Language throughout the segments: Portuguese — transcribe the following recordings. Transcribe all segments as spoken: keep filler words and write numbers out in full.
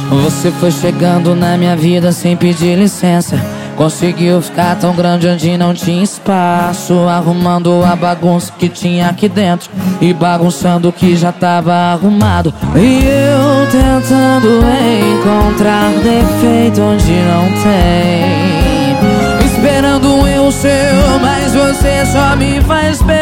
Você foi chegando na minha vida sem pedir licença. Conseguiu ficar tão grande onde não tinha espaço, arrumando a bagunça que tinha aqui dentro e bagunçando o que já tava arrumado. E eu tentando encontrar defeito onde não tem, esperando um erro seu, mas você só me faz bem.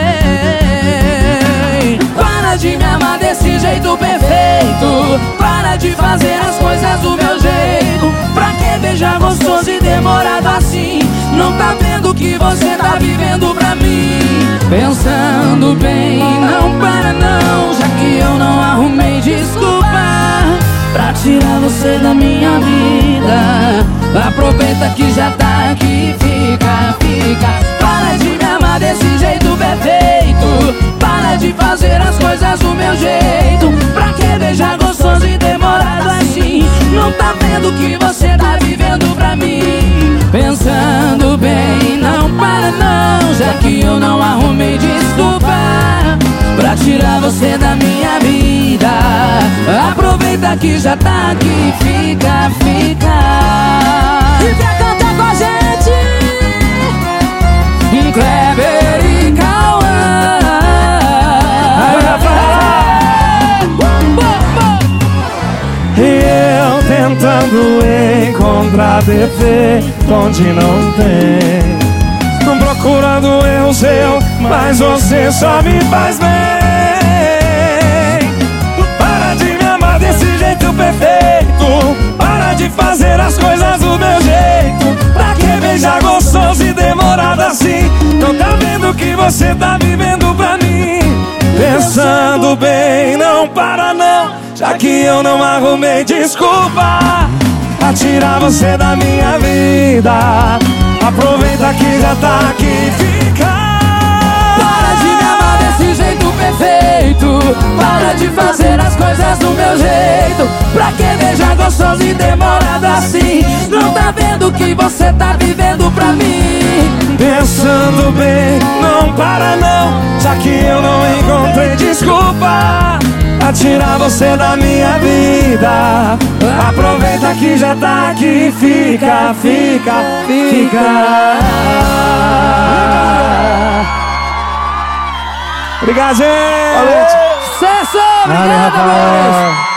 Para de me amar desse jeito perfeito, para de fazer as coisas do meu jeito. Pra que beijar gostoso e demorado assim? Não tá vendo que você tá vivendo pra mim? Pensando bem, não para não, já que eu não arrumei desculpa pra tirar você da minha vida. Aproveita que já tá aqui, fica, fica. Para de me amar desse jeito perfeito, para de fazer as coisas do meu jeito. Pra que beijar gostoso e demorado assim? Não tá vendo que você tá vivendo pra mim? Pensando bem, não para não, já que eu não arrumei desculpa pra tirar você da minha vida. Aproveita que já tá aqui, fica, fica. E pra cantar com a gente, Kleber e Cauã. E eu tentando encontrar defeito onde não tem, procurando erro seu, mas você só me faz bem. Para de me amar desse jeito perfeito, para de fazer as coisas do meu jeito. Pra que beijar gostoso e demorado assim? Não tá vendo que você tá vivendo pra mim? Pensando bem, não para não, já que eu não arrumei desculpa pra tirar você da minha vida. Aproveita que já tá aqui, fica. Para de me amar desse jeito perfeito, para de fazer as coisas do meu jeito. Pra que beijar gostoso e demorado assim? Não tá vendo que você tá vivendo pra mim? Pensando bem, não para não, já que eu não encontrei desculpa pra tirar você da minha vida. Aproveita que já tá aqui, fica, fica, fica. Obrigado, gente! Sucesso! Valeu, Obrigado, rapaz!